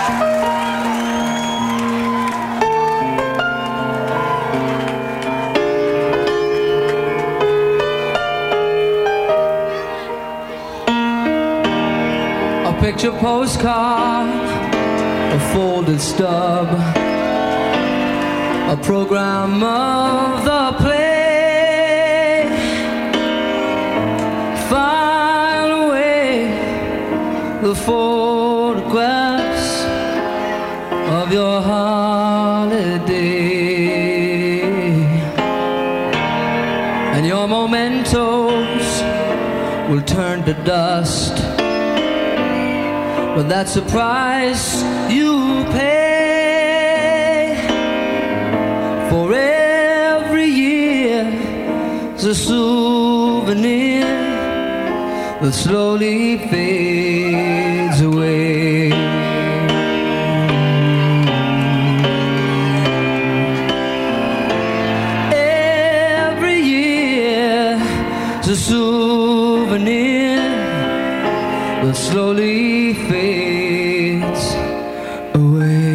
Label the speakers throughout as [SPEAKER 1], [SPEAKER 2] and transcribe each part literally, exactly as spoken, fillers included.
[SPEAKER 1] Picture postcard, a folded stub, a program of the play. File away the photographs of your holiday, and your mementos will turn to dust. But that's the price you pay. For every year is a souvenir that slowly fades away. Every year is a souvenir that slowly fades away.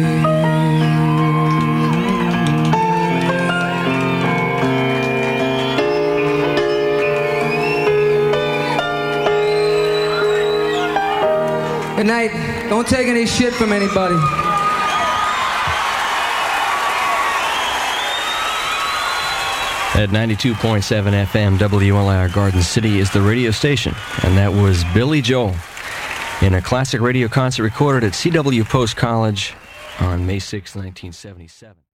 [SPEAKER 1] Good night. Don't take any shit from anybody.
[SPEAKER 2] At ninety-two point seven F M, W L I R Garden City is the radio station, and that was Billy Joel in a classic radio concert recorded at C W Post College on May sixth, nineteen seventy-seven.